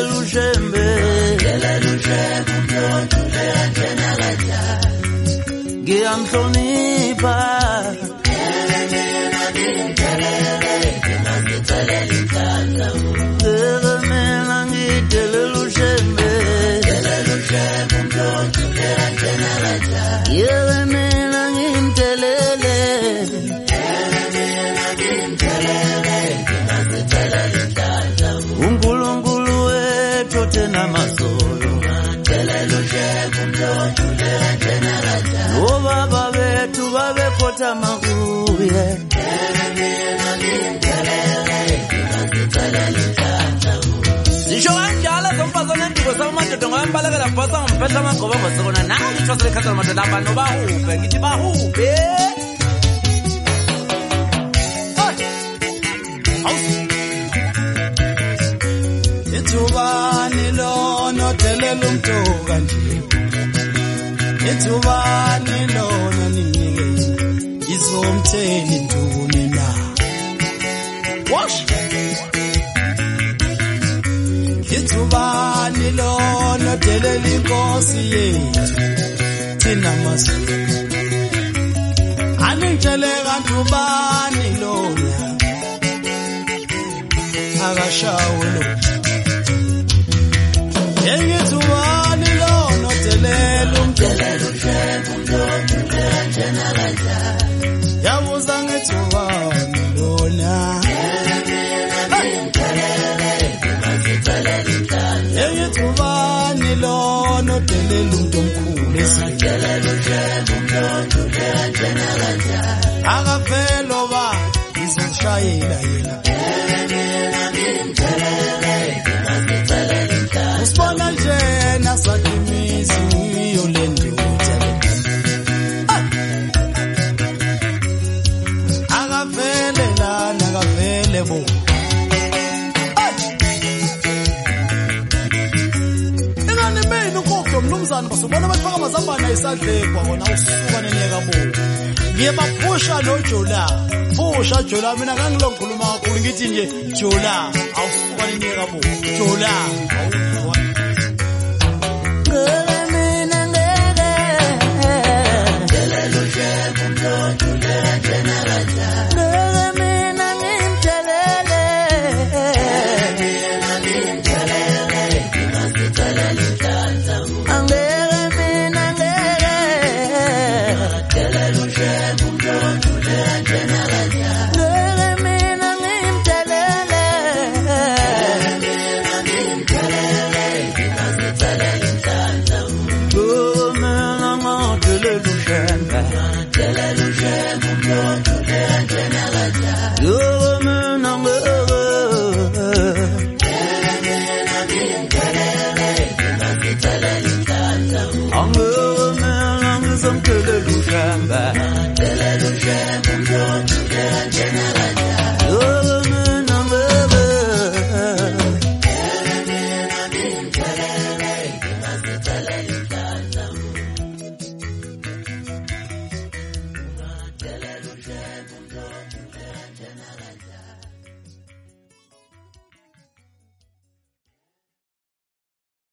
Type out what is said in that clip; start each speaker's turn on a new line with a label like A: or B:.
A: ushembe ngiyamhlonipha mina ngitelela ushembe mina ngimtelele uNkulunkulu wethu thina masolo obaba bethu babekhothama kuye Isho kanjalo zomfazana endiko samadoda ngoyambalekela bhosa ngomphehla amagqoba ngosekona nawe ithwasa lekhathana madoda abantu bahube ngithi bahube
B: Ithubani lona odelela umntoka nje Ithubani lona ninike izomthela indukuni na Wash Ithubani lona odelela inkosi yethu thina masiko Aningitshele kanti ubani lona akashawo lo Yengithubani lona odelela Yabuza ngithubani lona Yengithubani lona odelela umuntu omkhulu Akavelo ba izoshayela yena Usibona nje nasakimizi yolenduza Akavele lana akavele bo Ingane mina ukokho mnumzana basubona bafaka amazambane ayisandlekwa wona usuka neneka bo Ngiyebaphusha noJola Phusha Jola mina kangilokhuluma kakhulu ngithi nje Jola awusuka neneka bo Jola